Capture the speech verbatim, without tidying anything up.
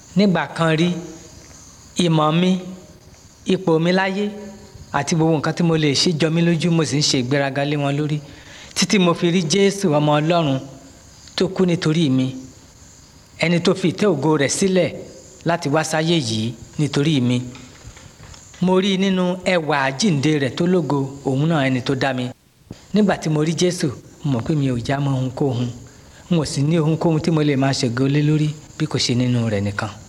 nígbà kan rí ìmọ̀ mi, ipò mi láyé àti gbogbo nǹkan tí mo lè ṣe jọ mí lójú, mo sì ń ṣe ìgbéraga lé wọn lórí títí mo fi rí Jésù ọmọ Ọlọ́run tó kú nítorí mi, ẹni tó fi ìtẹ́ ògo rẹ̀ sílẹ̀ láti wá sáyé yìí nítorí mi. Mo rí nínú ẹwà àjíǹde rẹ̀ tó lógo, òun náà ẹni tó dá mi. Nígbà tí mo rí Jésù, mo mọ̀ pé mi ò já mọ́ ohunkóhun, n ò sì ní ohunkóhun tí mo lè máa ṣègo lé lórí bí kò ṣe nínú rẹ̀ nìkan.